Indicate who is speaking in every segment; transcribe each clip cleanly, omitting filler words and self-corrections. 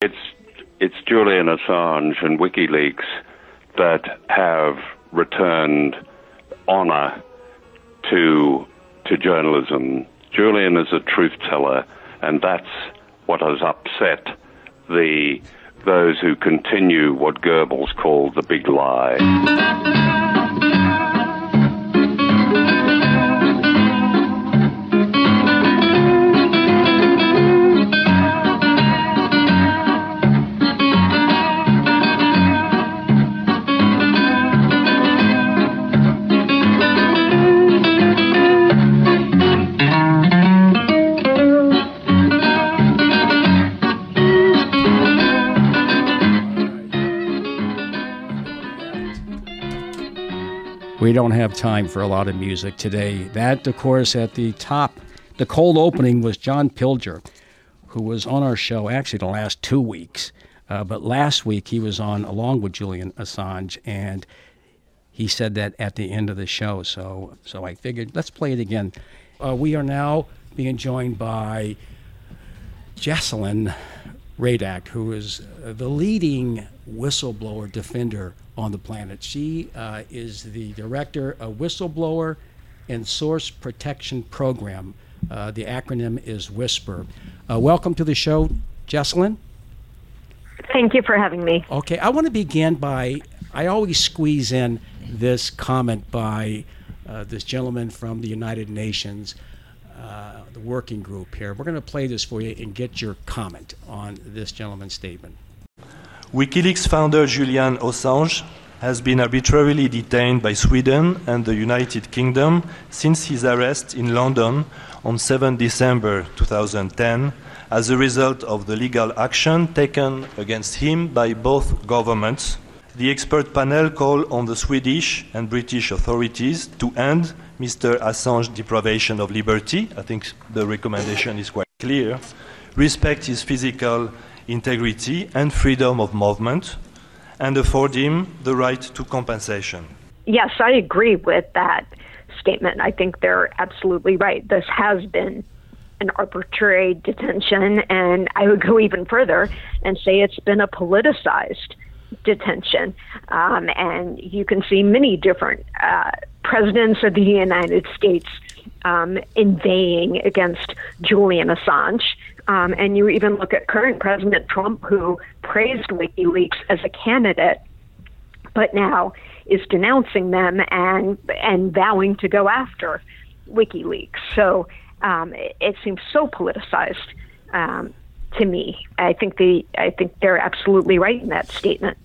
Speaker 1: It's Julian Assange and WikiLeaks that have returned honor to journalism. Julian is a truth teller, and that's what has upset those who continue what Goebbels called the big lie.
Speaker 2: We don't have time for a lot of music today. That, of course, at the top, the cold opening was John Pilger, who was on our show actually the last 2 weeks. But last week he was on along with Julian Assange, and he said that at the end of the show. So I figured, let's play it again. We are now being joined by Jessalyn Radack, who is the leading whistleblower defender on the planet. She is the director of Whistleblower and Source Protection Program. The acronym is WHISPER. Welcome to the show, Jessalyn.
Speaker 3: Thank you for having me.
Speaker 2: Okay, I want to begin by, I always squeeze in this comment by this gentleman from the United Nations, the working group here. We're going to play this for you and get your comment on this gentleman's statement.
Speaker 4: WikiLeaks founder Julian Assange has been arbitrarily detained by Sweden and the United Kingdom since his arrest in London on 7 December 2010 as a result of the legal action taken against him by both governments. The expert panel called on the Swedish and British authorities to end Mr. Assange's deprivation of liberty. I think the recommendation is quite clear. Respect his physical integrity and freedom of movement, and afford him the right to compensation.
Speaker 3: Yes, I agree with that statement. I think they're absolutely right. This has been an arbitrary detention, and I would go even further and say it's been a politicized detention. And you can see many different presidents of the United States inveighing against Julian Assange. And you even look at current President Trump, who praised WikiLeaks as a candidate, but now is denouncing them and vowing to go after WikiLeaks. So it seems so politicized to me. I think they're absolutely right in that statement.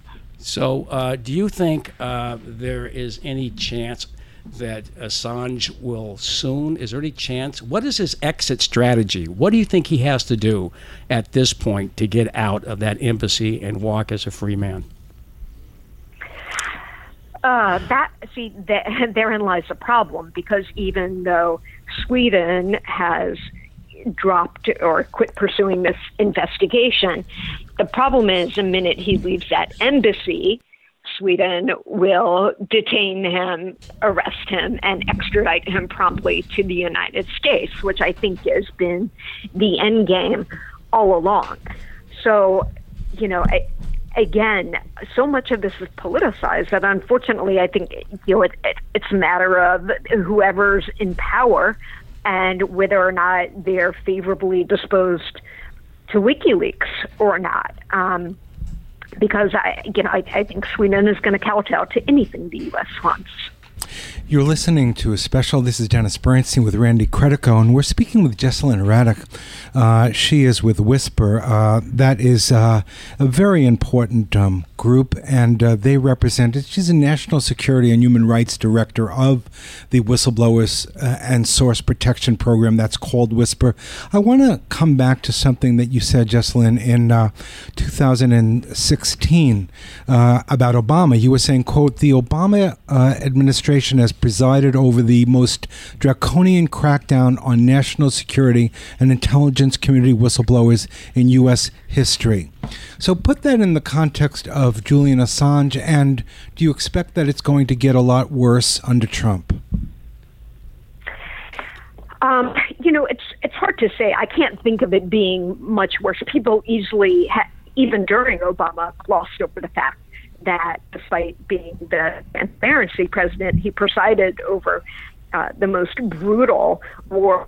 Speaker 2: So do you think there is any chance that Assange will soon? Is there any chance? What is his exit strategy? What do you think he has to do at this point to get out of that embassy and walk as a free man?
Speaker 3: Therein lies the problem, because even though Sweden has dropped or quit pursuing this investigation, the problem is the minute he leaves that embassy, Sweden will detain him, arrest him, and extradite him promptly to the United States, which I think has been the end game all along. So, again, so much of this is politicized that unfortunately I think it's a matter of whoever's in power and whether or not they're favorably disposed to WikiLeaks or not. Because I think Sweden is going to kowtow to anything the U.S. wants.
Speaker 5: You're listening to a special. This is Dennis Bernstein with Randy Credico, and we're speaking with Jessalyn Radack. She is with WHISPER. That is a very important group, and they represent it. She's a National Security and Human Rights Director of the Whistleblowers and Source Protection Program that's called WHISPER. I want to come back to something that you said, Jessalyn, in 2016 about Obama. You were saying, quote, the Obama administration has presided over the most draconian crackdown on national security and intelligence community whistleblowers in U.S. history. So put that in the context of Julian Assange, and do you expect that it's going to get a lot worse under Trump?
Speaker 3: It's hard to say. I can't think of it being much worse. People easily even during Obama, glossed over the fact that despite being the transparency president, he presided over the most brutal war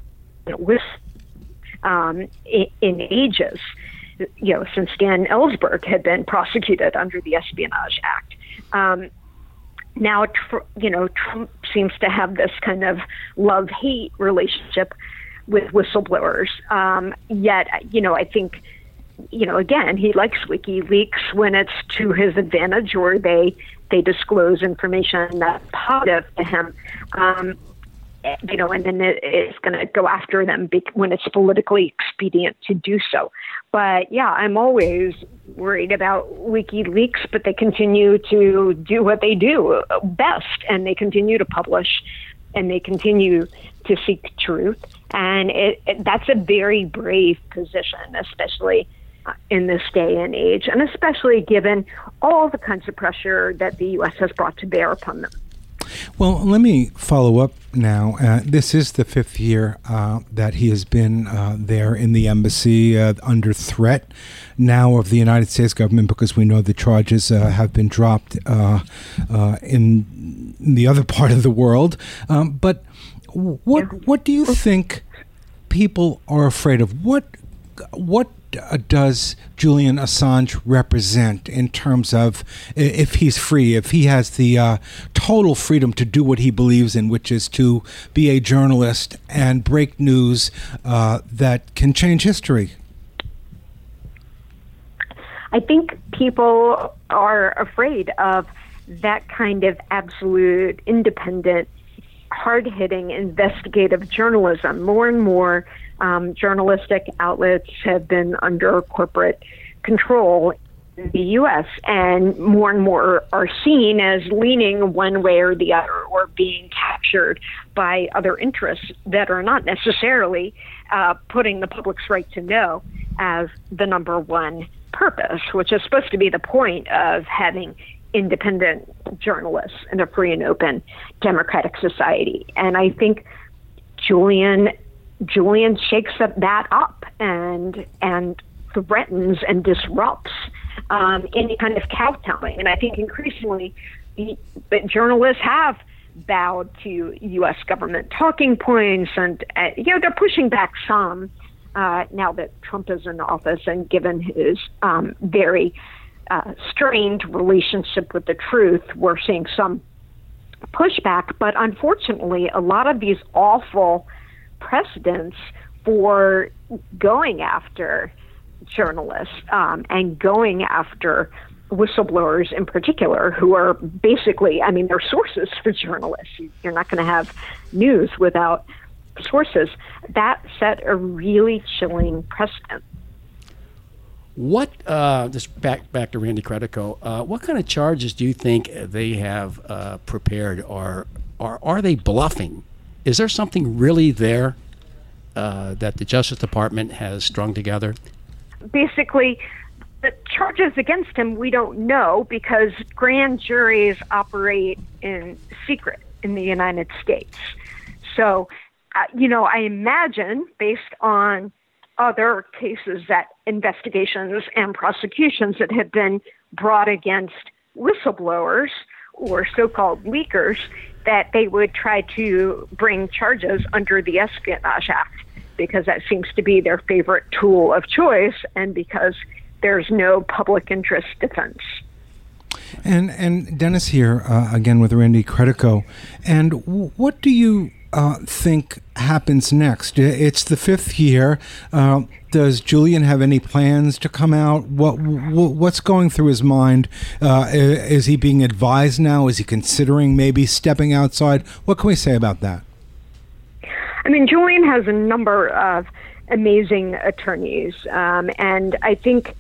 Speaker 3: in ages, since Dan Ellsberg had been prosecuted under the Espionage Act. Now, Trump seems to have this kind of love-hate relationship with whistleblowers. Yet, I think, again, he likes WikiLeaks when it's to his advantage or they disclose information that's positive to him. And then it's going to go after them when it's politically expedient to do so. But yeah, I'm always worried about WikiLeaks, but they continue to do what they do best, and they continue to publish, and they continue to seek truth. And that's a very brave position, especially in this day and age, and especially given all the kinds of pressure that the U.S. has brought to bear upon them.
Speaker 5: Well, let me follow up now. This is the 5th year that he has been there in the embassy under threat now of the United States government, because we know the charges have been dropped in the other part of the world. But what do you think people are afraid of? What does Julian Assange represent in terms of if he's free, if he has the total freedom to do what he believes in, which is to be a journalist and break news that can change history?
Speaker 3: I think people are afraid of that kind of absolute, independent, hard-hitting investigative journalism. More and more journalistic outlets have been under corporate control in the U.S., and more are seen as leaning one way or the other, or being captured by other interests that are not necessarily putting the public's right to know as the number one purpose, which is supposed to be the point of having independent journalists in a free and open democratic society. And I think Julian shakes that up and threatens and disrupts any kind of kowtowing. And I think increasingly but journalists have bowed to U.S. government talking points, and they're pushing back some now that Trump is in office, and given his very strained relationship with the truth, we're seeing some pushback. But unfortunately, a lot of these awful precedents for going after journalists and going after whistleblowers in particular, who are basically, they're sources for journalists. You're not going to have news without sources. That set a really chilling precedent.
Speaker 2: What, just back to Randy Credico, what kind of charges do you think they have prepared, or are they bluffing? Is there something really there that the Justice Department has strung together?
Speaker 3: Basically, the charges against him, we don't know, because grand juries operate in secret in the United States. So, I imagine, based on other cases, that investigations and prosecutions that have been brought against whistleblowers or so-called leakers, that they would try to bring charges under the Espionage Act, because that seems to be their favorite tool of choice, and because there's no public interest defense.
Speaker 5: And Dennis here, again with Randy Credico. And what do you think happens next? It's the 5th year. Does Julian have any plans to come out? What's going through his mind? Is he being advised now? Is he considering maybe stepping outside? What can we say about that?
Speaker 3: Julian has a number of amazing attorneys, and I think,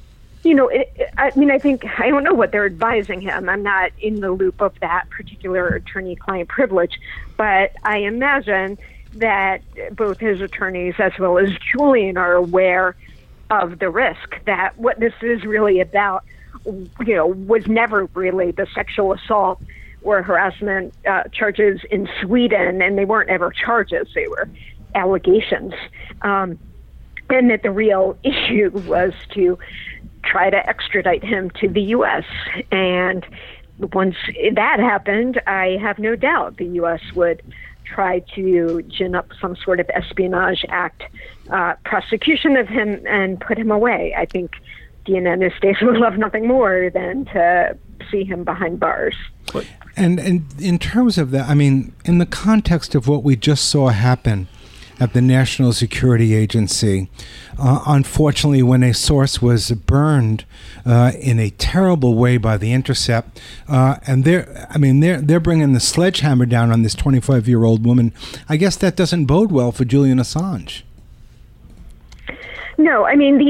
Speaker 3: I don't know what they're advising him. I'm not in the loop of that particular attorney-client privilege, but I imagine that both his attorneys as well as Julian are aware of the risk, that what this is really about, was never really the sexual assault or harassment charges in Sweden, and they weren't ever charges, they were allegations. And that the real issue was to try to extradite him to the U.S. And once that happened, I have no doubt the U.S. would try to gin up some sort of Espionage Act prosecution of him and put him away. I think the United States would love nothing more than to see him behind bars.
Speaker 5: And in terms of that, I mean, in the context of what we just saw happen at the National Security Agency, unfortunately, when a source was burned in a terrible way by The Intercept, and they're bringing the sledgehammer down on this 25-year-old woman. I guess that doesn't bode well for Julian Assange.
Speaker 3: No, I mean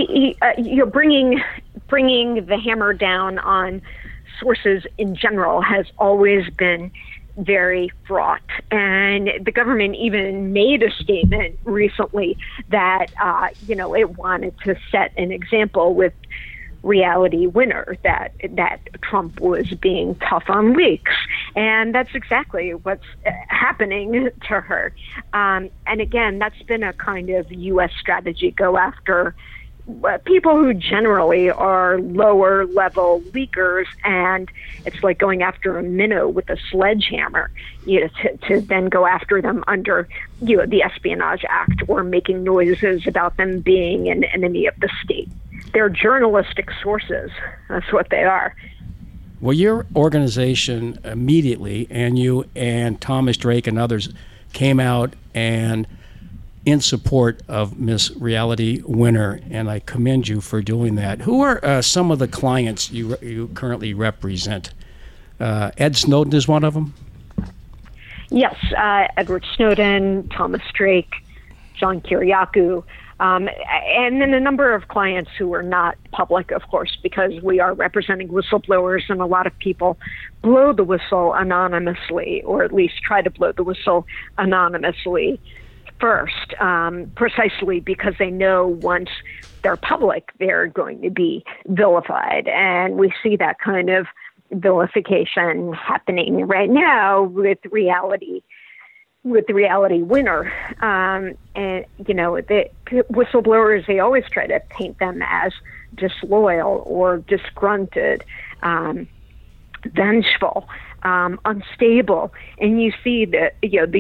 Speaker 3: bringing the hammer down on sources in general has always been very fraught, and the government even made a statement recently that it wanted to set an example with Reality Winner, that Trump was being tough on leaks, and that's exactly what's happening to her. And again, that's been a kind of U.S. strategy: go after people who generally are lower level leakers, and it's like going after a minnow with a sledgehammer, to then go after them under the Espionage Act, or making noises about them being an enemy of the state. They're journalistic sources. That's what they are.
Speaker 2: Well, your organization immediately, and you and Thomas Drake and others, came out and in support of Miss Reality Winner, and I commend you for doing that. Who are some of the clients you currently represent? Ed Snowden is one of them?
Speaker 3: Yes, Edward Snowden, Thomas Drake, John Kiriakou, and then a number of clients who are not public, of course, because we are representing whistleblowers, and a lot of people blow the whistle anonymously, or at least try to blow the whistle anonymously first, precisely because they know once they're public, they're going to be vilified. And we see that kind of vilification happening right now with Reality Winner. And, the whistleblowers, they always try to paint them as disloyal or disgruntled, vengeful, unstable, and you see those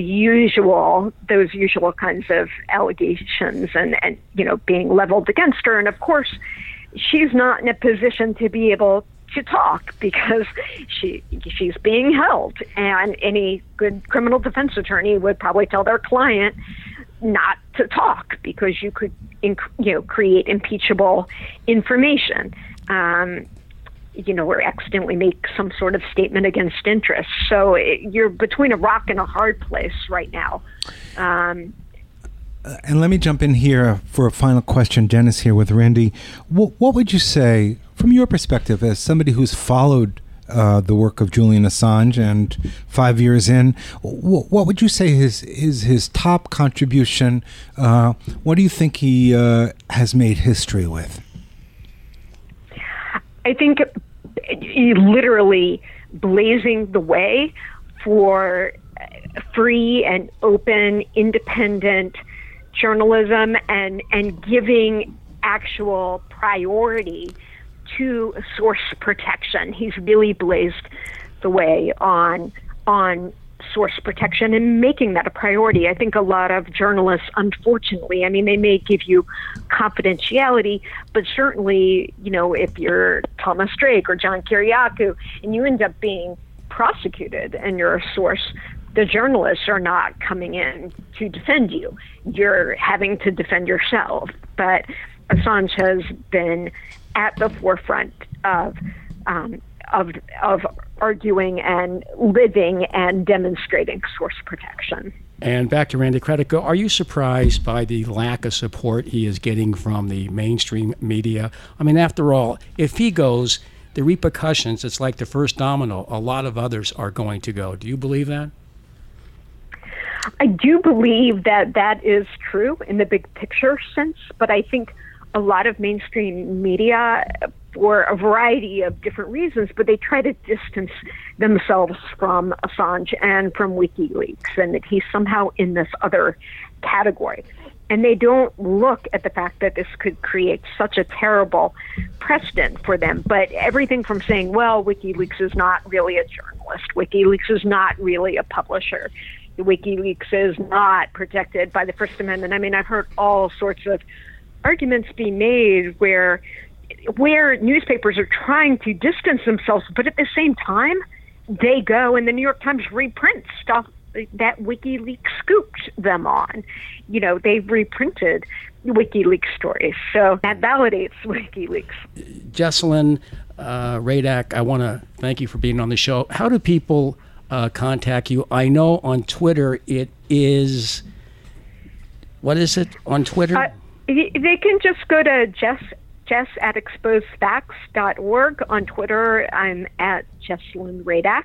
Speaker 3: usual kinds of allegations and being leveled against her. And of course, she's not in a position to be able to talk because she's being held, and any good criminal defense attorney would probably tell their client not to talk because you could create impeachable information. Or accidentally make some sort of statement against interest. So you're between a rock and a hard place right now.
Speaker 5: And let me jump in here for a final question. Dennis here with Randy. What would you say, from your perspective, as somebody who's followed the work of Julian Assange and 5 years in, what would you say is his top contribution? What do you think he has made history with?
Speaker 3: I think literally blazing the way for free and open, independent journalism, and giving actual priority to source protection. He's really blazed the way on source protection and making that a priority. I think a lot of journalists, unfortunately, they may give you confidentiality, but certainly, if you're Thomas Drake or John Kiriakou and you end up being prosecuted and you're a source, the journalists are not coming in to defend you. You're having to defend yourself. But Assange has been at the forefront of arguing and living and demonstrating source protection.
Speaker 2: And back to Randy Credico, are you surprised by the lack of support he is getting from the mainstream media? After all, if he goes, the repercussions, it's like the first domino. A lot of others are going to go. Do you believe that?
Speaker 3: I do believe that is true in the big picture sense, but I think a lot of mainstream media, for a variety of different reasons, but they try to distance themselves from Assange and from WikiLeaks, and that he's somehow in this other category. and they don't look at the fact that this could create such a terrible precedent for them. But everything from saying, well, WikiLeaks is not really a journalist, WikiLeaks is not really a publisher, WikiLeaks is not protected by the First Amendment. I mean, I've heard all sorts of arguments be made where newspapers are trying to distance themselves, but at the same time, they go and the New York Times reprints stuff that WikiLeaks scooped them on. You know, they've reprinted WikiLeaks stories, so that validates WikiLeaks.
Speaker 2: Jessalyn Radack, I want to thank you for being on the show. How do people contact you? I know on Twitter it is, what is it on Twitter?
Speaker 3: They can just go to Jess at exposedfacts.org. On Twitter, I'm at Jessalyn Radack.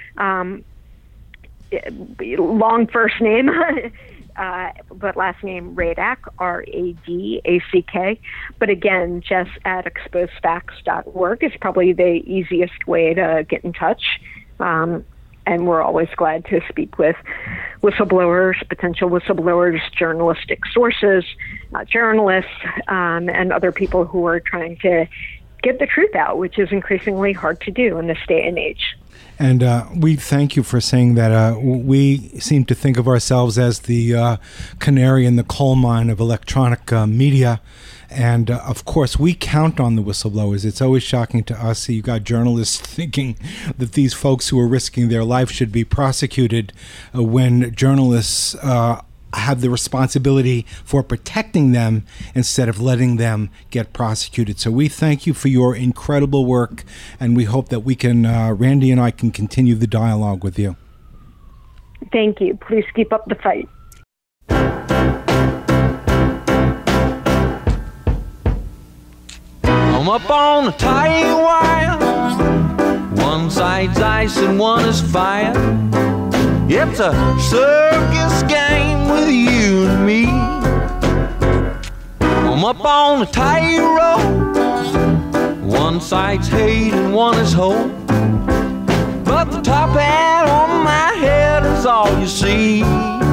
Speaker 3: Long first name, but last name Radack, Radack. But again, Jess at exposedfacts.org is probably the easiest way to get in touch. And we're always glad to speak with whistleblowers, potential whistleblowers, journalistic sources, journalists, and other people who are trying to get the truth out, which is increasingly hard to do in this day and age.
Speaker 5: And we thank you for saying that. We seem to think of ourselves as the canary in the coal mine of electronic media. And, of course, we count on the whistleblowers. It's always shocking to us. You got journalists thinking that these folks who are risking their life should be prosecuted when journalists have the responsibility for protecting them instead of letting them get prosecuted. So we thank you for your incredible work, and we hope that we can, Randy and I can continue the dialogue with you.
Speaker 3: Thank you. Please keep up the fight.
Speaker 6: I'm up on a tight wire. One side's ice and one is fire. It's a circus game with you and me. I'm up on a tightrope. One side's hate and one is hope. But the top hat on my head is all you see.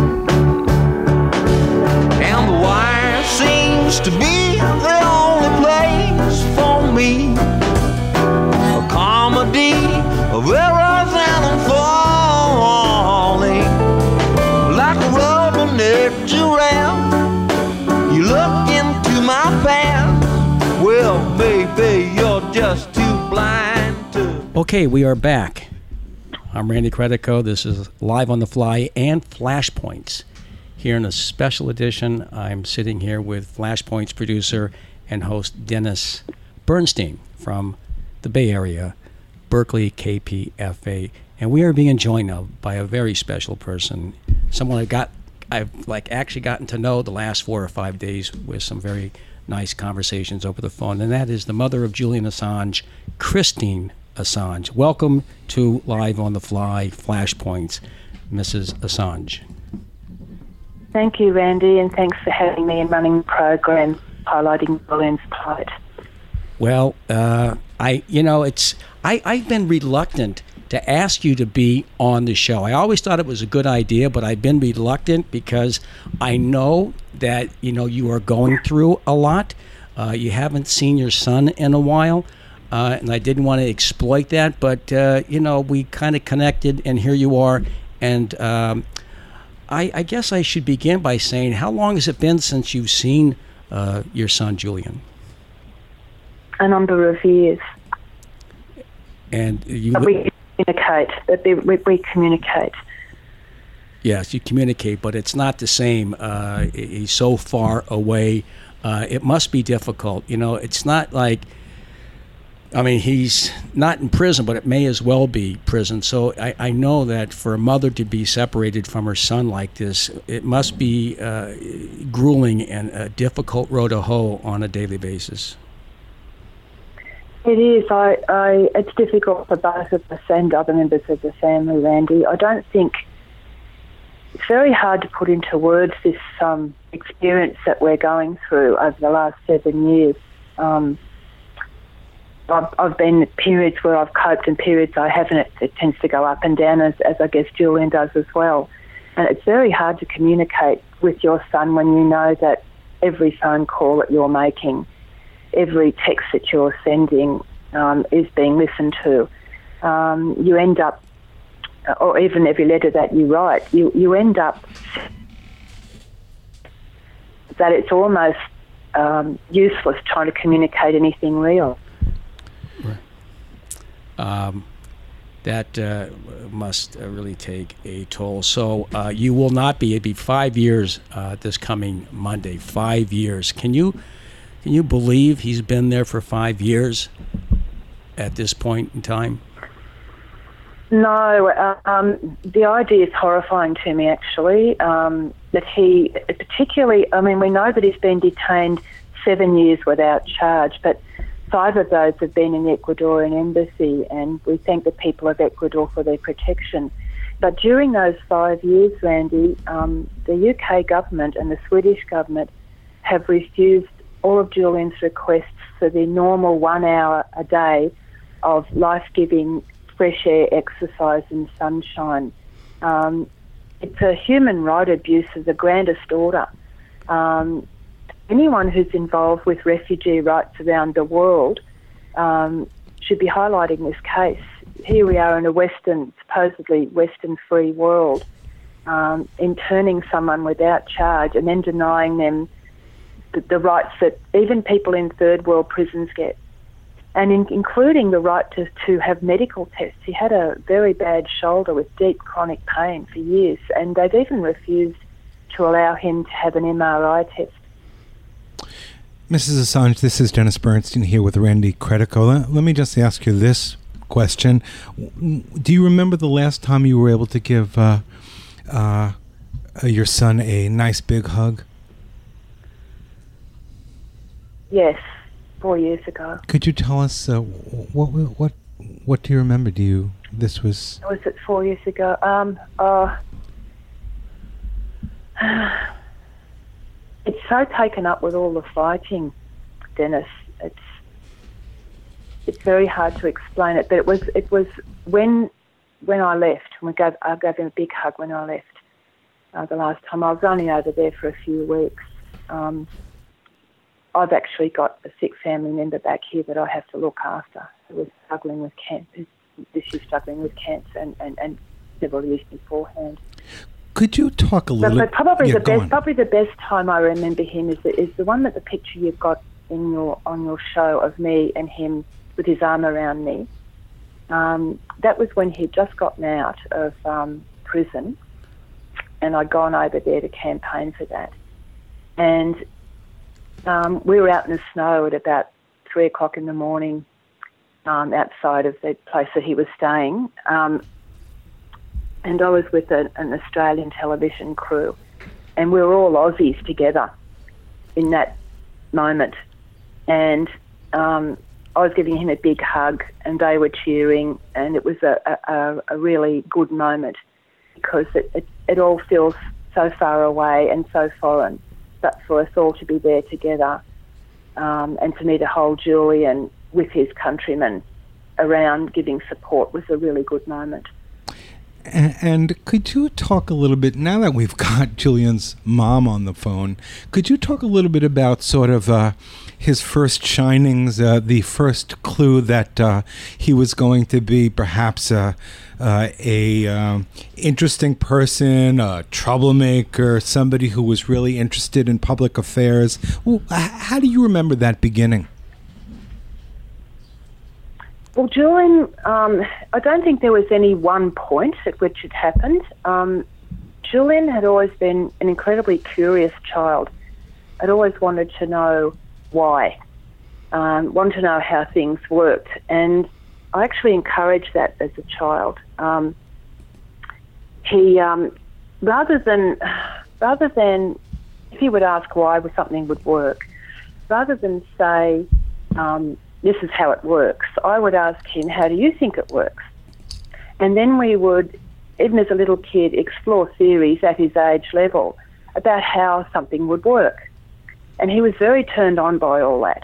Speaker 6: And the wire seems to be the only place for me. A comedy of errors and unfolding. Like a rubber-neck giraffe, you look into my past. Well, maybe you're just too blind to...
Speaker 2: Okay, we are back. I'm Randy Credico. This is Live on the Fly and Flashpoints. Here in a special edition, I'm sitting here with Flashpoints producer and host Dennis Bernstein from the Bay Area, Berkeley KPFA. And we are being joined now by a very special person, someone I've actually gotten to know the last 4 or 5 days with some very nice conversations over the phone, and that is the mother of Julian Assange, Christine Assange. Welcome to Live on the Fly Flashpoints, Mrs. Assange.
Speaker 7: Thank you, Randy, and thanks for having me and running the program highlighting Julian's plight.
Speaker 2: Well, I've been reluctant to ask you to be on the show. I always thought it was a good idea, but I've been reluctant because I know that, you are going through a lot. You haven't seen your son in a while, and I didn't want to exploit that, but, we kind of connected, and here you are. And I guess I should begin by saying, how long has it been since you've seen your son, Julian?
Speaker 7: A number of years.
Speaker 2: And you...
Speaker 7: We communicate.
Speaker 2: Yes, you communicate, but it's not the same. He's so far away. It must be difficult. It's not like, he's not in prison, but it may as well be prison. So I know that for a mother to be separated from her son like this, it must be grueling and a difficult road to hoe on a daily basis.
Speaker 7: It is. It's difficult for both of us and other members of the family, Randy. I don't think it's very hard to put into words this experience that we're going through over the last 7 years. I've been in periods where I've coped and periods I haven't. It tends to go up and down, as I guess Julian does as well. And it's very hard to communicate with your son when you know that every phone call that you're making, every text that you're sending is being listened to. You end up, or even every letter that you write, you end up that it's almost useless trying to communicate anything real.
Speaker 2: Right. That must really take a toll. So you will not be. It'd be 5 years this coming Monday. 5 years. Can you believe he's been there for 5 years at this point in time?
Speaker 7: No, the idea is horrifying to me, actually, that he particularly, we know that he's been detained 7 years without charge, but 5 of those have been in the Ecuadorian embassy, and we thank the people of Ecuador for their protection. But during those 5 years, Randy, the UK government and the Swedish government have refused all of Julian's requests for the normal 1 hour a day of life-giving fresh air, exercise and sunshine. It's a human right abuse of the grandest order. Anyone who's involved with refugee rights around the world should be highlighting this case. Here we are in a supposedly Western free world, interning someone without charge and then denying them the rights that even people in third world prisons get, and including the right to have medical tests. He had a very bad shoulder with deep chronic pain for years, and they've even refused to allow him to have an MRI test.
Speaker 5: Mrs. Assange, this is Dennis Bernstein here with Randy Credico. Let me just ask you this question. Do you remember the last time you were able to give your son a nice big hug?
Speaker 7: Yes, 4 years ago.
Speaker 5: Could you tell us what do you remember? Was
Speaker 7: it 4 years ago? It's so taken up with all the fighting, Dennis. It's very hard to explain it, but it was when I left. I gave him a big hug when I left the last time. I was only over there for a few weeks. I've actually got a sick family member back here that I have to look after who was struggling with cancer. This year struggling with cancer and several years beforehand.
Speaker 5: Could you talk a little?
Speaker 7: But probably the best time I remember him is the one that the picture you've got on your show of me and him with his arm around me. That was when he'd just gotten out of prison, and I'd gone over there to campaign for that. And we were out in the snow at about 3 o'clock in the morning outside of the place that he was staying. And I was with an Australian television crew, and we were all Aussies together in that moment. And I was giving him a big hug, and they were cheering, and it was a really good moment because it all feels so far away and so foreign. But for us all to be there together, and for me to hold Julian with his countrymen around giving support was a really good moment.
Speaker 5: And could you talk a little bit, now that we've got Julian's mom on the phone, could you talk a little bit about sort of his first shinings, the first clue that he was going to be perhaps a interesting person, a troublemaker, somebody who was really interested in public affairs? Well, how do you remember that beginning?
Speaker 7: Well, Julian, I don't think there was any one point at which it happened. Julian had always been an incredibly curious child. I'd always wanted to know why, wanted to know how things worked, and I actually encouraged that as a child. He, rather than if he would ask why something would work, rather than say, this is how it works, I would ask him, how do you think it works? And then we would, even as a little kid, explore theories at his age level about how something would work. And he was very turned on by all that.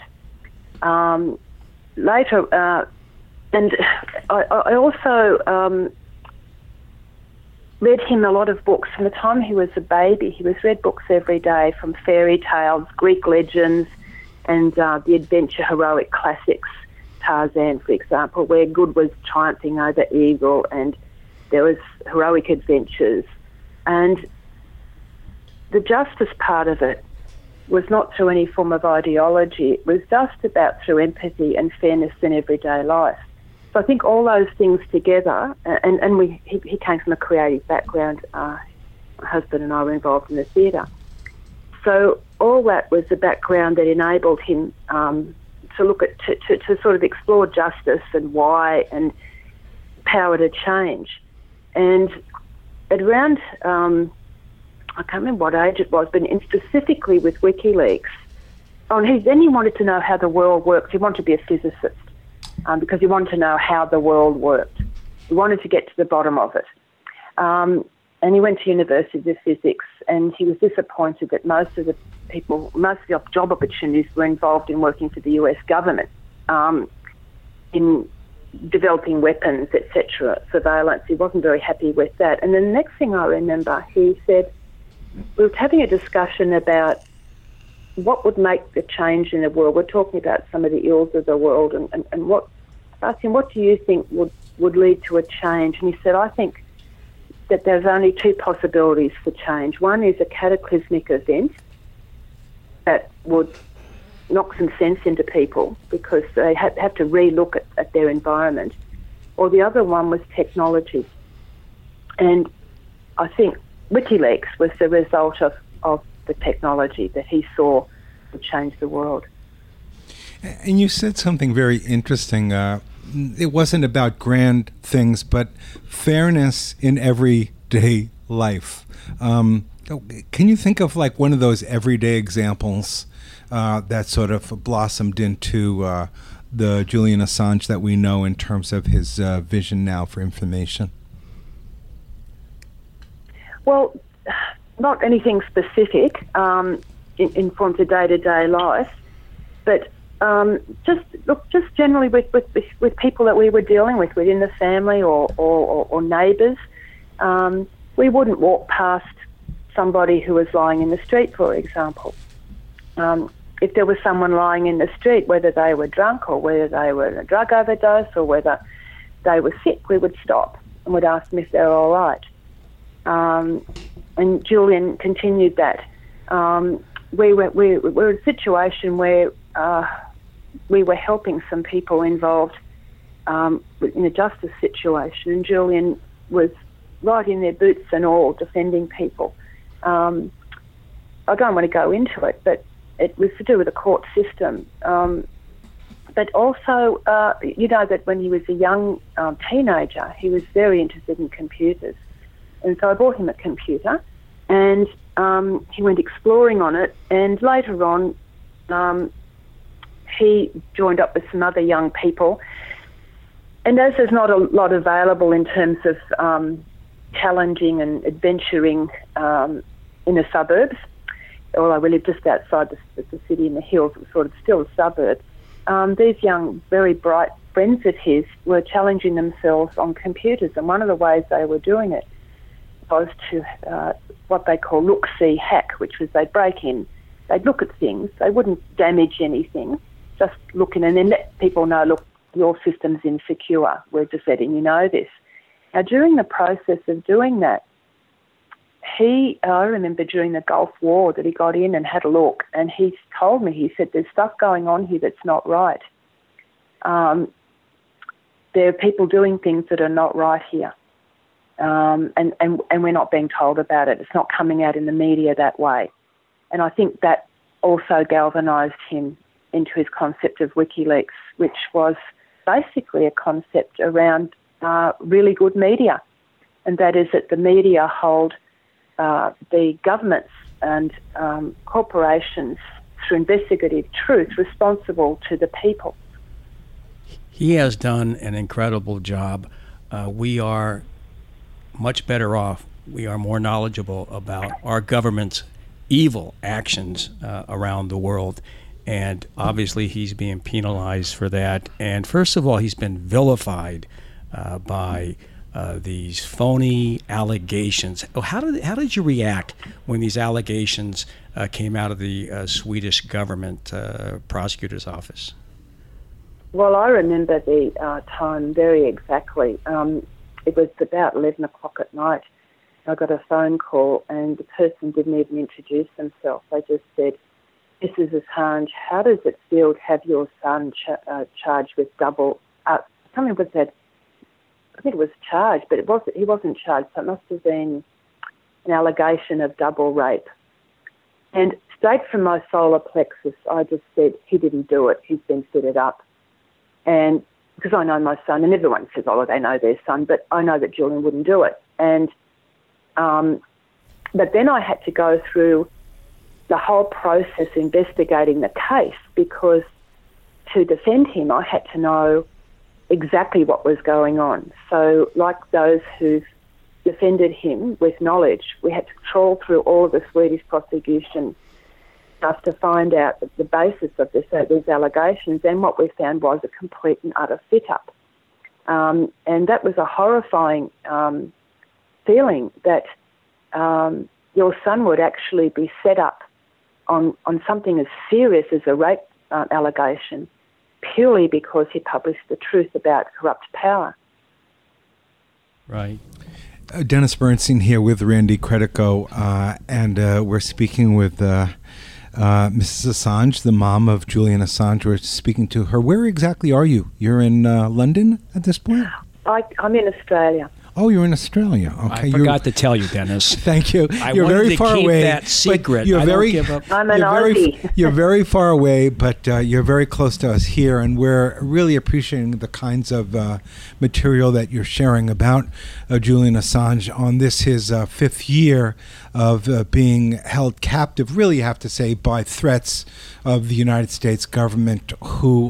Speaker 7: Later, and I also, read him a lot of books. From the time he was a baby, he was read books every day, from fairy tales, Greek legends, and the adventure heroic classics, Tarzan, for example, where good was triumphing over evil, and there was heroic adventures. And the justice part of it was not through any form of ideology. It was just about through empathy and fairness in everyday life. So I think all those things together, and he came from a creative background. My husband and I were involved in the theatre. So all that was the background that enabled him to look at, to sort of explore justice and why and power to change. And at around, I can't remember what age it was, but specifically with WikiLeaks, then he wanted to know how the world works. He wanted to be a physicist because he wanted to know how the world worked. He wanted to get to the bottom of it. And he went to University of Physics, and he was disappointed that most of the job opportunities were involved in working for the US government, in developing weapons, etc., surveillance. He wasn't very happy with that. And then the next thing I remember, he said, we were having a discussion about what would make the change in the world. We're talking about some of the ills of the world, and what, I asked him, what do you think would lead to a change? And he said, I think that there's only two possibilities for change. One is a cataclysmic event that would knock some sense into people because they have to re-look at their environment. Or the other one was technology. And I think WikiLeaks was the result of the technology that he saw would change the world.
Speaker 5: And you said something very interesting. It wasn't about grand things, but fairness in everyday life. Can you think of like one of those everyday examples that sort of blossomed into the Julian Assange that we know in terms of his vision now for information? Well,
Speaker 7: not anything specific in forms of day-to-day life, but just generally with people that we were dealing with within the family or neighbours. We wouldn't walk past somebody who was lying in the street, for example. If there was someone lying in the street, whether they were drunk or whether they were in a drug overdose or whether they were sick, we would stop and would ask them if they're all right. And Julian continued that. We were in a situation where we were helping some people involved in a justice situation, and Julian was right in their boots and all, defending people. I don't want to go into it, but it was to do with the court system. But also, you know that when he was a young teenager, he was very interested in computers. And so I bought him a computer, and he went exploring on it. And later on, he joined up with some other young people. And as there's not a lot available in terms of challenging and adventuring in the suburbs, although we live just outside the city in the hills, it was sort of still a suburb, these young, very bright friends of his were challenging themselves on computers. And one of the ways they were doing it was to what they call look-see hack, which was they'd break in, they'd look at things, they wouldn't damage anything, just look in and then let people know, look, your system's insecure, we're just letting you know this. Now, during the process of doing that, I remember during the Gulf War that he got in and had a look, and he told me, he said, there's stuff going on here that's not right. There are people doing things that are not right here. And we're not being told about it. It's not coming out in the media that way. And I think that also galvanised him into his concept of WikiLeaks, which was basically a concept around really good media. And that is that the media hold the governments and corporations through investigative truth responsible to the people.
Speaker 2: He has done an incredible job. We are much better off. We are more knowledgeable about our government's evil actions around the world. And obviously he's being penalized for that. And first of all, he's been vilified by these phony allegations. How did you react when these allegations came out of the Swedish government prosecutor's office?
Speaker 7: Well, I remember the time very exactly. It was about 11 o'clock at night. I got a phone call, and the person didn't even introduce themselves. They just said, "Mrs. Assange, how does it feel to have your son charged with double..." Something was that. I think it was charged, but he wasn't charged, so it must have been an allegation of double rape. And straight from my solar plexus, I just said, he didn't do it. He's been fitted up. And because I know my son, and everyone says, oh, they know their son, but I know that Julian wouldn't do it. And but then I had to go through the whole process investigating the case, because to defend him, I had to know exactly what was going on. So like those who defended him with knowledge, we had to trawl through all of the Swedish prosecution stuff to find out the basis of these allegations, and what we found was a complete and utter fit-up. And that was a horrifying feeling that your son would actually be set up on something as serious as a rape allegation, purely because he published the truth about corrupt power.
Speaker 2: Right.
Speaker 5: Dennis Bernstein here with Randy Credico, and we're speaking with Mrs. Assange, the mom of Julian Assange. We're speaking to her. Where exactly are you? You're in London at this point?
Speaker 7: I'm in Australia.
Speaker 5: Oh, you're in Australia. Okay,
Speaker 2: I forgot to tell you, Dennis.
Speaker 5: Thank you.
Speaker 2: You're
Speaker 5: very far away.
Speaker 2: That secret.
Speaker 5: You're
Speaker 2: don't give up.
Speaker 7: I'm an Aussie.
Speaker 5: You're very far away, but you're very close to us here, and we're really appreciating the kinds of material that you're sharing about Julian Assange on this, his fifth year of being held captive, really you have to say, by threats of the United States government, who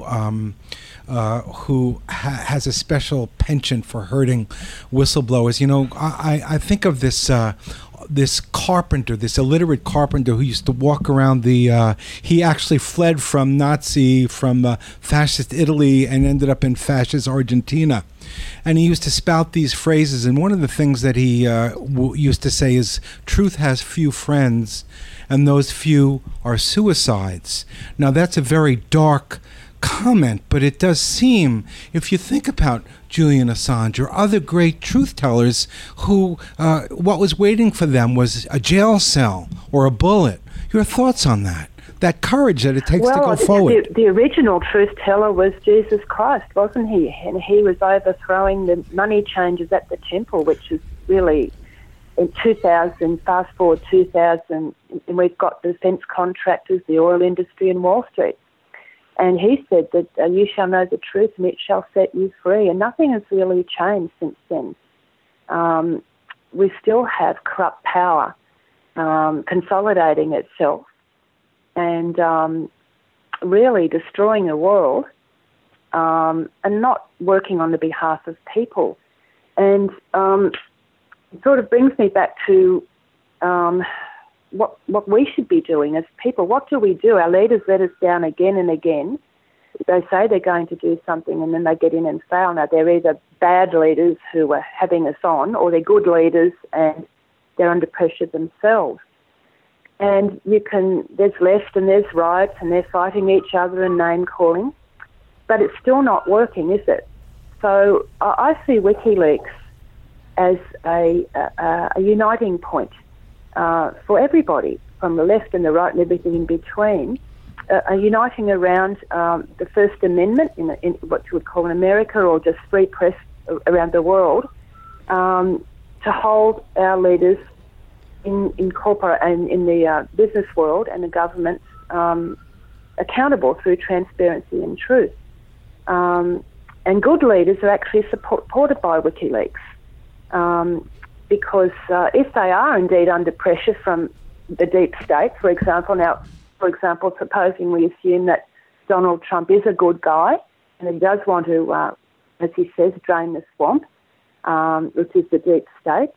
Speaker 5: has a special penchant for hurting whistleblowers. You know, I think of this carpenter, this illiterate carpenter who used to walk around he actually fled from fascist Italy and ended up in fascist Argentina. And he used to spout these phrases, and one of the things that he used to say is, truth has few friends, and those few are suicides. Now that's a very dark comment, but it does seem, if you think about Julian Assange or other great truth tellers who what was waiting for them was a jail cell or a bullet. Your thoughts on that? That courage that it takes to go forward.
Speaker 7: The original truth teller was Jesus Christ, wasn't he? And he was overthrowing the money changers at the temple, which is really, in 2000, fast forward 2000, and we've got defence contractors, the oil industry, and Wall Street. And he said that you shall know the truth and it shall set you free. And nothing has really changed since then. We still have corrupt power consolidating itself and really destroying the world and not working on the behalf of people. And it sort of brings me back to what we should be doing as people. What do we do? Our leaders let us down again and again. They say they're going to do something and then they get in and fail. Now, they're either bad leaders who are having us on, or they're good leaders and they're under pressure themselves. And there's left and there's right, and they're fighting each other and name-calling, but it's still not working, is it? So I see WikiLeaks as a uniting point for everybody, from the left and the right and everything in between, are uniting around the First Amendment in what you would call in America, or just free press around the world, to hold our leaders in corporate and in the business world and the government accountable through transparency and truth. And good leaders are actually supported by WikiLeaks. Because if they are indeed under pressure from the deep state, for example, supposing we assume that Donald Trump is a good guy and he does want to, as he says, drain the swamp, which is the deep state,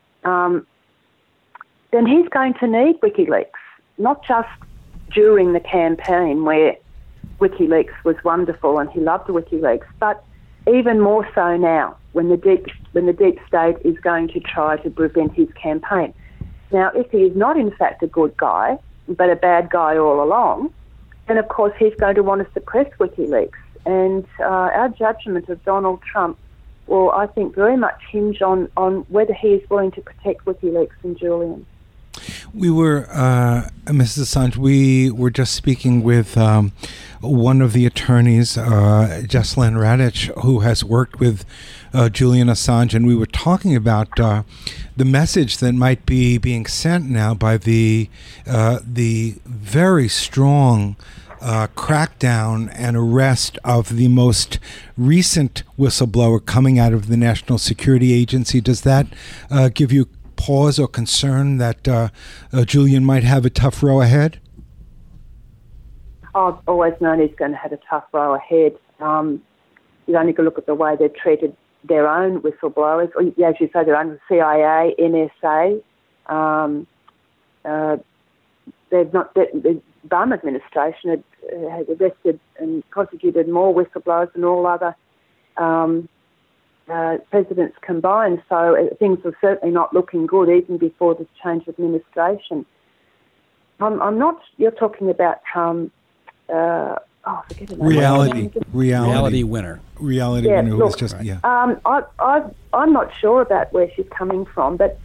Speaker 7: then he's going to need WikiLeaks, not just during the campaign where WikiLeaks was wonderful and he loved WikiLeaks, but even more so now when the deep state is going to try to prevent his campaign. Now, if he is not in fact a good guy, but a bad guy all along, then of course he's going to want to suppress WikiLeaks. And our judgment of Donald Trump will, I think, very much hinge on whether he is willing to protect WikiLeaks and Julian.
Speaker 5: We were, Mrs. Assange, we were just speaking with one of the attorneys, Jessalyn Radich, who has worked with Julian Assange, and we were talking about the message that might be being sent now by the very strong crackdown and arrest of the most recent whistleblower coming out of the National Security Agency. Does that give you pause or concern that Julian might have a tough row ahead?
Speaker 7: I've always known he's going to have a tough row ahead. You only go look at the way they've treated their own whistleblowers, or as you say, their own CIA, NSA. They've not. The Obama administration has arrested and prosecuted more whistleblowers than all other presidents combined. So things are certainly not looking good, even before this change of administration. I'm not. You're talking about forget it.
Speaker 2: Reality Winner.
Speaker 5: Reality Winner.
Speaker 7: Look,
Speaker 5: was just
Speaker 7: I'm not sure about where she's coming from, but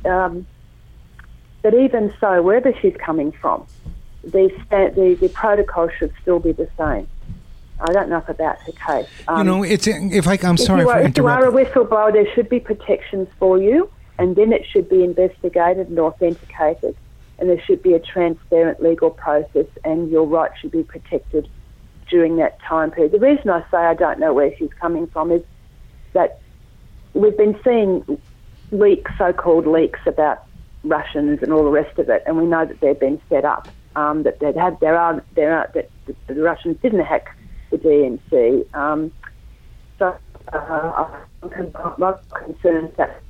Speaker 7: even so, wherever she's coming from, the protocol should still be the same. I don't know about her case.
Speaker 5: It's I'm sorry for interrupting.
Speaker 7: If you are a whistleblower, there should be protections for you, and then it should be investigated and authenticated, and there should be a transparent legal process, and your rights should be protected during that time period. The reason I say I don't know where she's coming from is that we've been seeing so-called leaks about Russians and all the rest of it, and we know that they've been set up. That the Russians didn't hack the DNC. So I'm not concerned that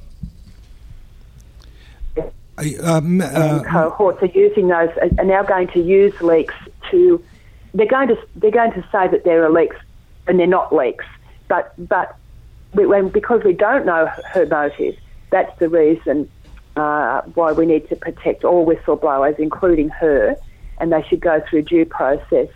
Speaker 7: cohorts are using those, are now going to use leaks to. They're going to say that there are leaks, and they're not leaks. But because we don't know her motive, that's the reason why we need to protect all whistleblowers, including her, and they should go through due process,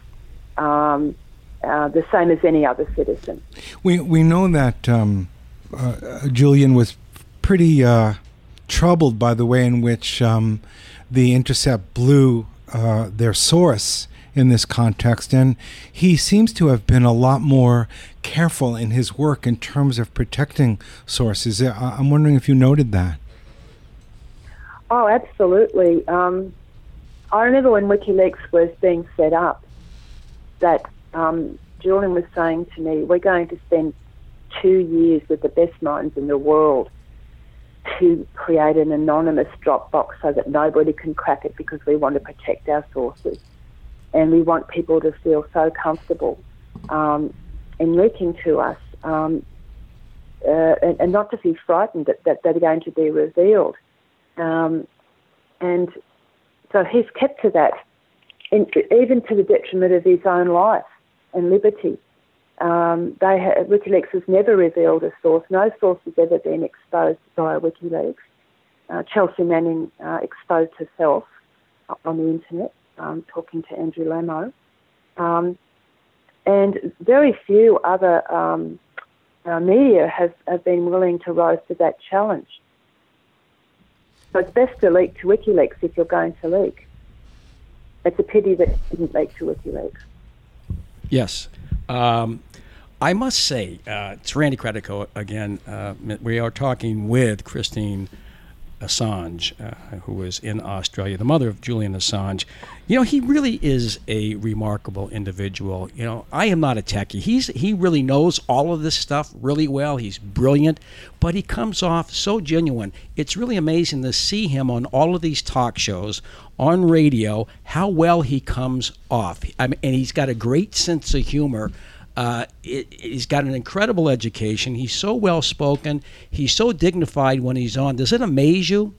Speaker 7: the same as any other citizen.
Speaker 5: We know that Julian was pretty troubled by the way in which The Intercept blew their source in this context, and he seems to have been a lot more careful in his work in terms of protecting sources. I'm wondering if you noted that.
Speaker 7: Oh, absolutely. I remember when WikiLeaks was being set up that Julian was saying to me, we're going to spend 2 years with the best minds in the world to create an anonymous Dropbox so that nobody can crack it, because we want to protect our sources. And we want people to feel so comfortable in leaking to us and not to be frightened that they're going to be revealed. And so he's kept to that, even to the detriment of his own life and liberty. WikiLeaks has never revealed a source. No source has ever been exposed via WikiLeaks. Chelsea Manning exposed herself on the internet, talking to Andrew Lamo. And very few other media have been willing to rise to that challenge. So it's best to leak to WikiLeaks if you're going to leak. It's a pity that it didn't leak to WikiLeaks.
Speaker 2: Yes. I must say, it's Randy Credico again. We are talking with Christine Assange, who is in Australia, the mother of Julian Assange. He really is a remarkable individual. I am not a techie. He really knows all of this stuff really well. He's brilliant, but he comes off so genuine. It's really amazing to see him on all of these talk shows, on radio, how well he comes off. And he's got a great sense of humor. He's got an incredible education. He's so well-spoken. He's so dignified when he's on. Does it amaze you?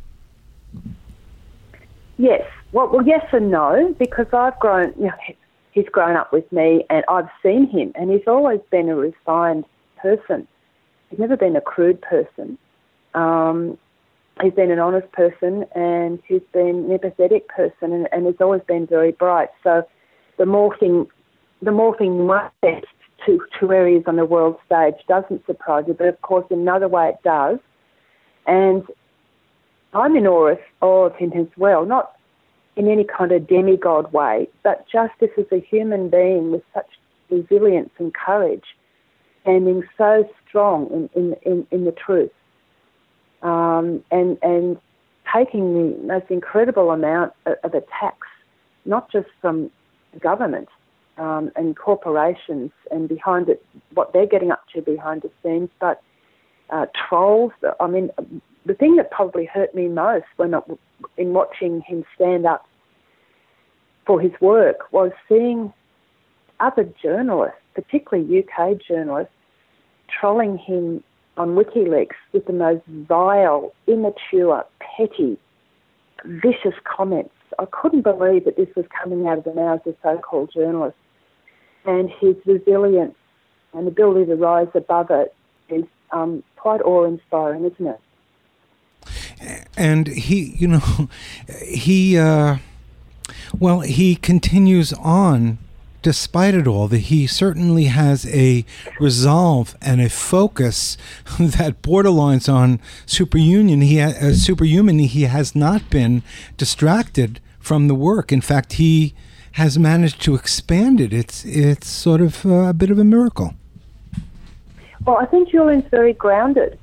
Speaker 7: Yes. Well, yes and no, because I've grown. he's grown up with me, and I've seen him, and he's always been a refined person. He's never been a crude person. He's been an honest person, and he's been an empathetic person, and he's always been very bright. So the morphing west to where he is on the world stage doesn't surprise you, but of course in another way it does. And I'm in awe of him as well, not in any kind of demigod way, but just as a human being with such resilience and courage, standing so strong in the truth, and taking the most incredible amount of attacks, not just from the government and corporations and behind it, what they're getting up to behind the scenes, but trolls. I mean, the thing that probably hurt me most in watching him stand up for his work was seeing other journalists, particularly UK journalists, trolling him on WikiLeaks with the most vile, immature, petty, vicious comments. I couldn't believe that this was coming out of the mouths of so-called journalists. And his resilience and ability to rise above it is quite awe-inspiring, isn't it?
Speaker 5: And he continues on despite it all, that he certainly has a resolve and a focus that borderlines on superhuman. He has not been distracted from the work. In fact, he has managed to expand it. It's sort of a bit of a miracle.
Speaker 7: Well, I think Julian's very grounded.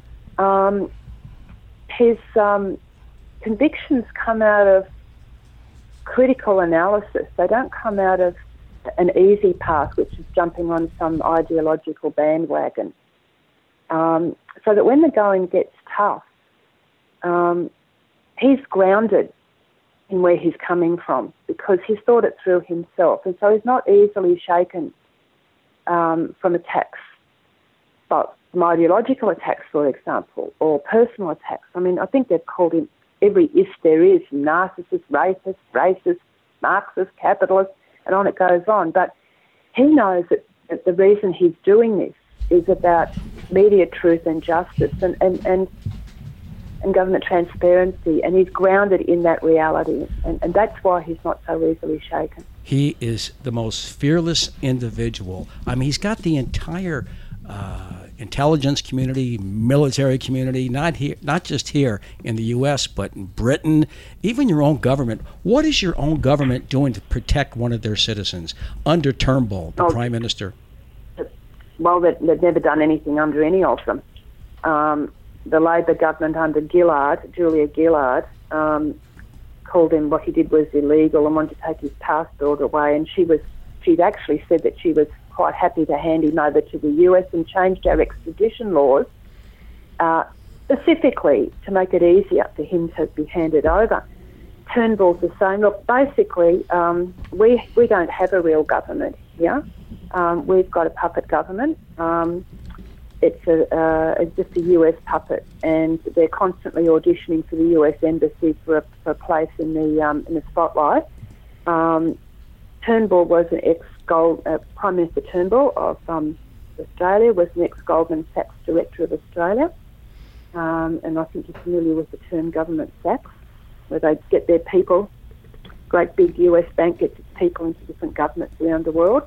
Speaker 7: His convictions come out of critical analysis. They don't come out of an easy path, which is jumping on some ideological bandwagon. So that when the going gets tough, he's grounded in where he's coming from because he's thought it through himself. And so he's not easily shaken from attacks, but from ideological attacks, for example, or personal attacks. I mean, I think they've called him every is there is, narcissist, racist, Marxist, capitalist, and on it goes on. But he knows that the reason he's doing this is about media truth and justice and government transparency, and he's grounded in that reality, and that's why he's not so easily shaken.
Speaker 2: He is the most fearless individual. I mean, he's got the entire intelligence community, military community, not just here in the U.S., but in Britain, even your own government. What is your own government doing to protect one of their citizens under Turnbull, the Prime Minister?
Speaker 7: Well, they've never done anything under any of them. The Labor government under Julia Gillard, called him, what he did was illegal and wanted to take his passport away, and she'd actually said that she was quite happy to hand him over to the US and changed our extradition laws specifically to make it easier for him to be handed over. Turnbull's the same. Look, basically, we don't have a real government here. We've got a puppet government. It's just a US puppet, and they're constantly auditioning for the US embassy for a place in the spotlight. Turnbull was an Prime Minister Turnbull of Australia was an ex-Goldman Sachs Director of Australia, and I think you're familiar with the term government sacks, where they get their people, great big US bank gets its people into different governments around the world.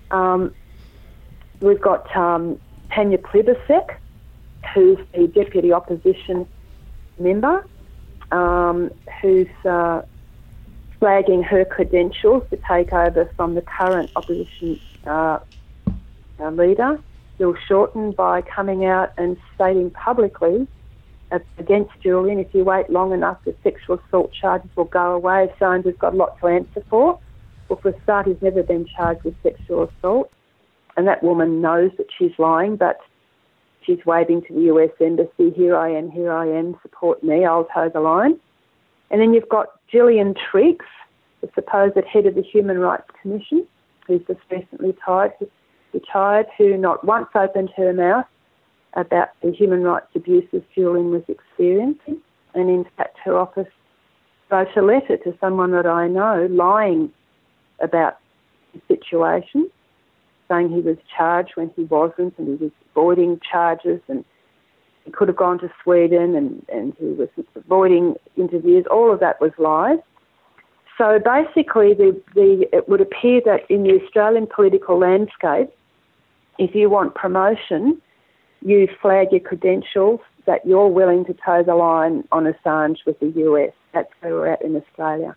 Speaker 7: We've got Tanya Plibersek, who's the Deputy Opposition Member, who's flagging her credentials to take over from the current opposition leader, Bill Shorten, by coming out and stating publicly against Julian, if you wait long enough, the sexual assault charges will go away. Sounds we've got a lot to answer for. Well, for a start, he's never been charged with sexual assault, and that woman knows that she's lying, but she's waving to the US Embassy, here I am, support me, I'll toe the line. And then you've got Gillian Triggs, the supposed head of the Human Rights Commission, who's just recently retired, who not once opened her mouth about the human rights abuses Julian was experiencing. And in fact, her office wrote a letter to someone that I know lying about the situation, saying he was charged when he wasn't, and he was avoiding charges, and he could have gone to Sweden, and he was avoiding interviews. All of that was lies. So basically, it would appear that in the Australian political landscape, if you want promotion, you flag your credentials that you're willing to toe the line on Assange with the US. That's where we're at in Australia.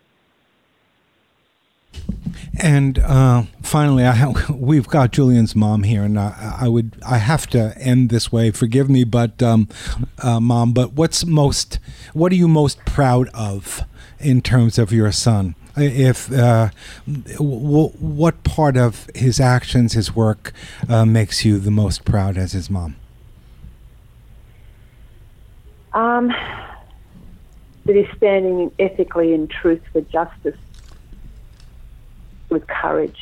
Speaker 5: And finally, we've got Julian's mom here, and I have to end this way. Forgive me, but Mom, but what are you most proud of in terms of your son? If what part of his actions, his work, makes you the most proud as his mom?
Speaker 7: That he's standing ethically in truth for justice with courage.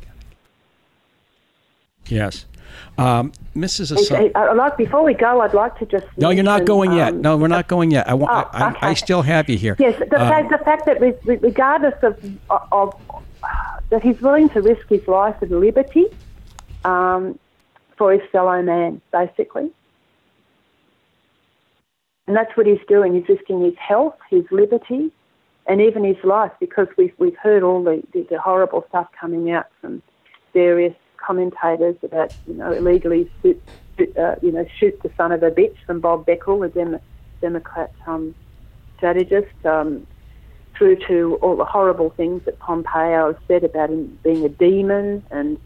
Speaker 2: Yes. Mrs. Assange.
Speaker 7: Before we go, I'd like to just...
Speaker 2: No, you're not going yet. No, we're not going yet. I still have you here.
Speaker 7: Yes, the fact that regardless of that he's willing to risk his life and liberty for his fellow man, basically. And that's what he's doing. He's risking his health, his liberty, and even his life, because we've heard all the horrible stuff coming out from various commentators about, illegally shoot the son of a bitch from Bob Beckel, the Democrat strategist, through to all the horrible things that Pompeo has said about him being a demon and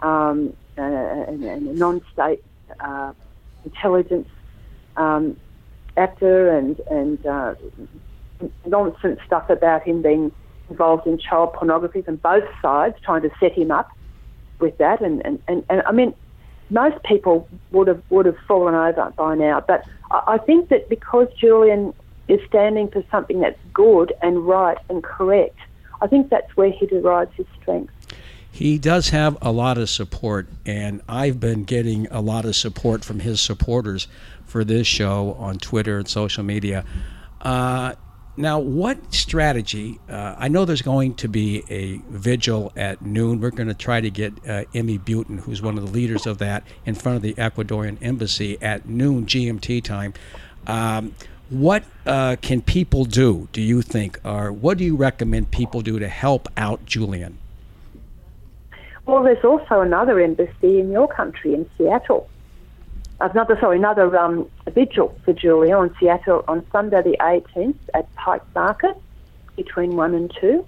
Speaker 7: a non-state intelligence actor, and nonsense stuff about him being involved in child pornography from both sides, trying to set him up with that. And I mean, most people would have fallen over by now. But I think that because Julian is standing for something that's good and right and correct, I think that's where he derives his strength.
Speaker 2: He does have a lot of support, and I've been getting a lot of support from his supporters for this show on Twitter and social media. Now, what strategy? I know there's going to be a vigil at noon. We're going to try to get Emmy Butin, who's one of the leaders of that, in front of the Ecuadorian embassy at noon GMT time. What can people do you think, or what do you recommend people do to help out Julian?
Speaker 7: Well, there's also another embassy in your country, in Seattle. Another vigil for Julian on Seattle on Sunday the 18th at Pike Market between 1 and 2.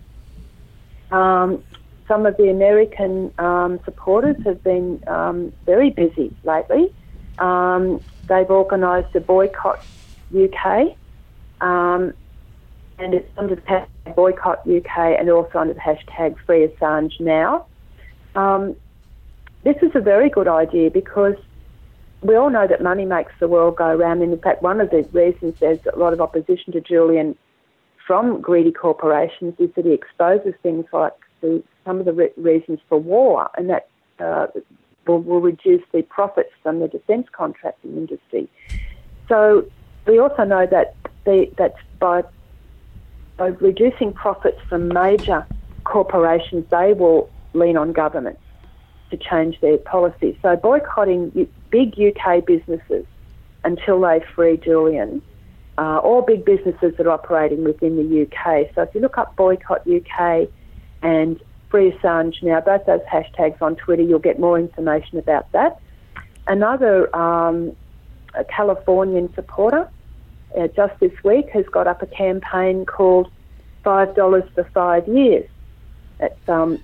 Speaker 7: Some of the American supporters have been very busy lately. They've organised a boycott UK, and it's under the hashtag boycott UK and also under the hashtag Free Assange Now. This is a very good idea because we all know that money makes the world go round. And in fact, one of the reasons there's a lot of opposition to Julian from greedy corporations is that he exposes things like some of the reasons for war, and that will reduce the profits from the defence contracting industry. So we also know that that's by reducing profits from major corporations, they will lean on governments to change their policy. So boycotting big UK businesses until they free Julian, or big businesses that are operating within the UK. So if you look up Boycott UK and Free Assange Now, both those hashtags on Twitter, you'll get more information about that. Another a Californian supporter just this week has got up a campaign called $5 for 5 years. It's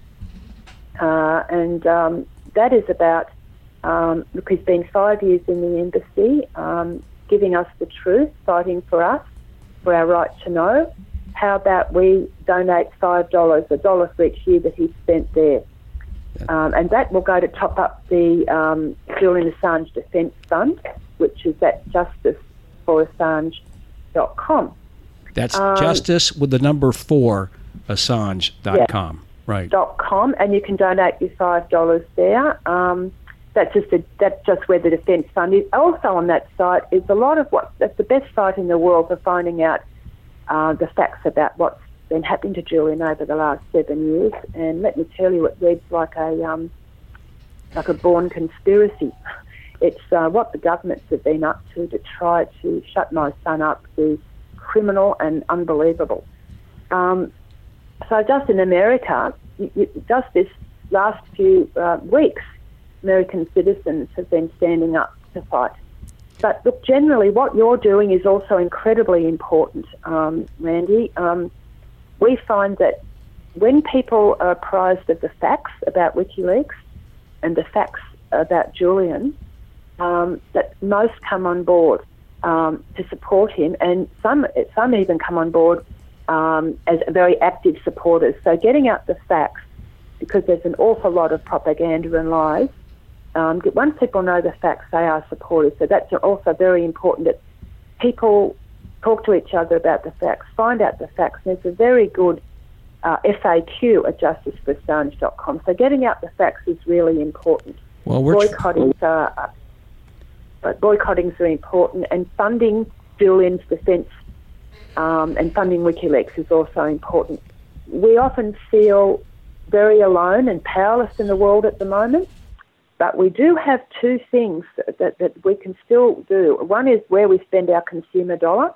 Speaker 7: that is about, look, he's been 5 years in the embassy, giving us the truth, fighting for us, for our right to know. How about we donate $5, $1 for each year that he's spent there? And that will go to top up the Julian Assange Defence Fund, which is at justiceforassange.com.
Speaker 5: That's justice with the number 4, Assange.com.
Speaker 7: Yeah.
Speaker 5: Right.
Speaker 7: .com, and you can donate your $5 there. That's just where the Defence Fund is. Also on that site is a lot of that's the best site in the world for finding out the facts about what's been happening to Julian over the last 7 years, and let me tell you, it reads like a born conspiracy. It's what the governments have been up to try to shut my son up is criminal and unbelievable. So just in America, just this last few weeks, American citizens have been standing up to fight. But look, generally what you're doing is also incredibly important, Randy. We find that when people are apprised of the facts about WikiLeaks and the facts about Julian, that most come on board to support him, and some even come on board as very active supporters. So getting out the facts, because there's an awful lot of propaganda and lies, once people know the facts, they are supporters. So that's also very important that people talk to each other about the facts, find out the facts. And there's a very good FAQ at justiceforassange.com. So getting out the facts is really important.
Speaker 2: Well,
Speaker 7: boycottings are important, and funding Julian's defence and funding WikiLeaks is also important. We often feel very alone and powerless in the world at the moment, but we do have two things that we can still do. One is where we spend our consumer dollar.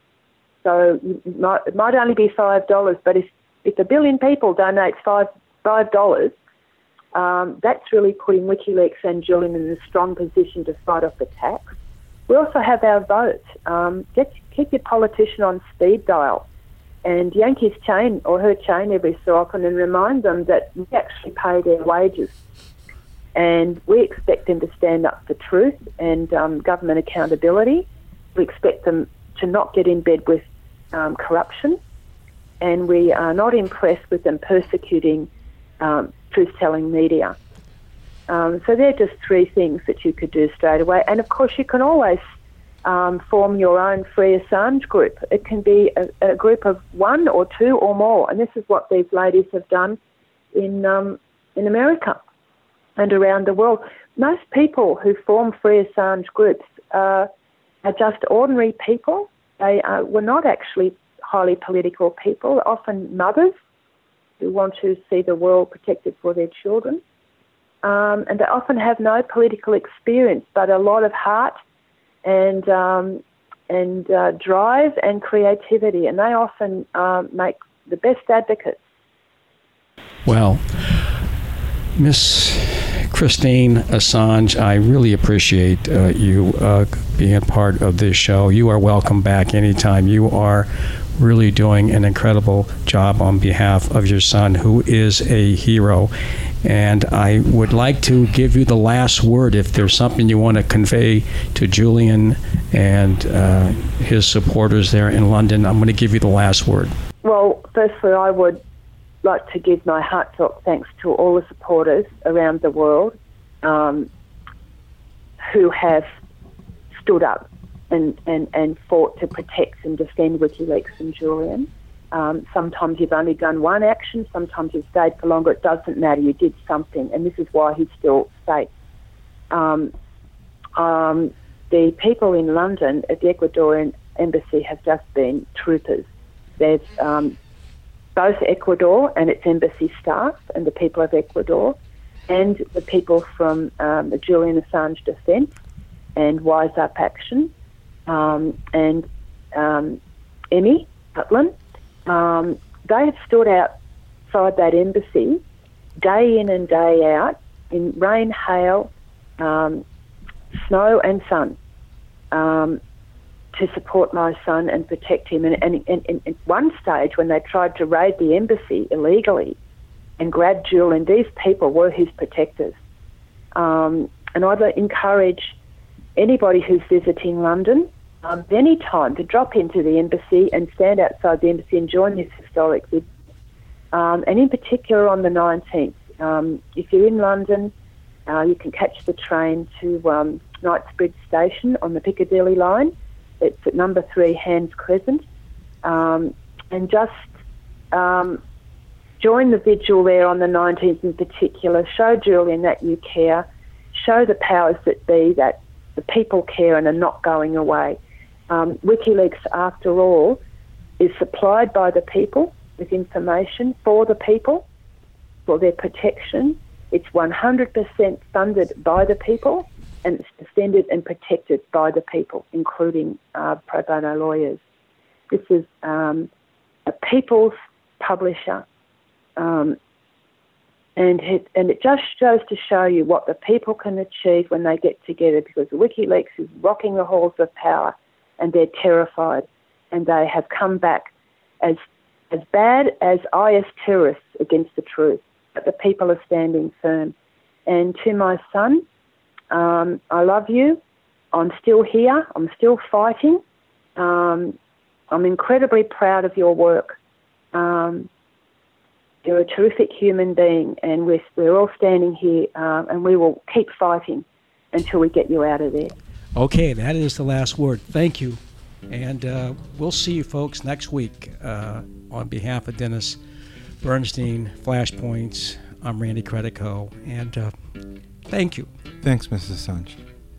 Speaker 7: So it might only be $5, but if a billion people donate $5, that's really putting WikiLeaks and Julian in a strong position to fight off attacks. We also have our vote. Keep your politician on speed dial and yank his chain or her chain every so often and remind them that we actually pay their wages. And we expect them to stand up for truth and government accountability. We expect them to not get in bed with corruption. And we are not impressed with them persecuting truth-telling media. So they're just three things that you could do straight away. And, of course, you can always form your own Free Assange group. It can be a group of one or two or more. And this is what these ladies have done in America and around the world. Most people who form Free Assange groups are just ordinary people. They were not actually highly political people, often mothers who want to see the world protected for their children. And they often have no political experience, but a lot of heart and drive and creativity, and they often make the best advocates.
Speaker 2: Well, Miss Christine Assange, I really appreciate you being part of this show. You are welcome back anytime. You are really doing an incredible job on behalf of your son, who is a hero. And I would like to give you the last word. If there's something you want to convey to Julian and his supporters there in London, I'm going to give you the last word.
Speaker 7: Well, firstly, I would like to give my heartfelt thanks to all the supporters around the world who have stood up and fought to protect and defend WikiLeaks and Julian. Sometimes you've only done one action, sometimes you've stayed for longer. It doesn't matter, you did something, and this is why he's still safe. The people in London at the Ecuadorian embassy have just been troopers. There's both Ecuador and its embassy staff and the people of Ecuador and the people from the Julian Assange Defence and Wise Up Action and Emmy Butland. They have stood outside that embassy day in and day out in rain, hail, snow and sun to support my son and protect him. And at one stage when they tried to raid the embassy illegally and grab Julian, these people were his protectors. And I'd encourage anybody who's visiting London any time to drop into the embassy and stand outside the embassy and join this historic visit. And in particular on the 19th, if you're in London, you can catch the train to Knightsbridge Station on the Piccadilly line. It's at number 3 Hands Crescent. And just join the vigil there on the 19th in particular. Show Julian that you care. Show the powers that be that the people care and are not going away. WikiLeaks, after all, is supplied by the people with information for the people, for their protection. It's 100% funded by the people, and it's defended and protected by the people, including pro bono lawyers. This is a people's publisher, and it just goes to show you what the people can achieve when they get together, because WikiLeaks is rocking the halls of power, and they're terrified, and they have come back as bad as IS terrorists against the truth. But the people are standing firm. And to my son, I love you. I'm still here. I'm still fighting. I'm incredibly proud of your work. You're a terrific human being, and we're all standing here, and we will keep fighting until we get you out of there.
Speaker 2: Okay, that is the last word. Thank you. And we'll see you folks next week. On behalf of Dennis Bernstein, Flashpoints, I'm Randy Credico, and thank you.
Speaker 5: Thanks, Mrs. Assange.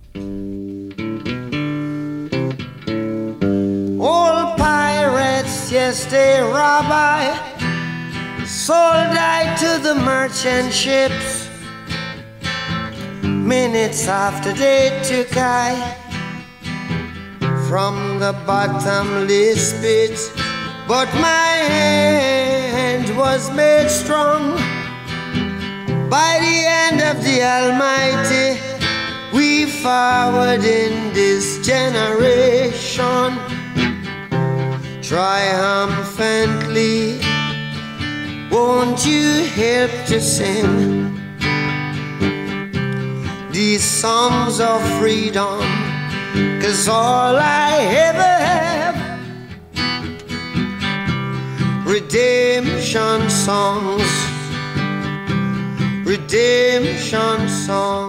Speaker 6: Old pirates, yes, they rob I, sold I to the merchant ships. Minutes after they took I from the bottomless pit, but my hand was made strong by the hand of the Almighty. We forward in this generation triumphantly. Won't you help to sing these songs of freedom? 'Cause all I ever have, redemption songs, redemption songs.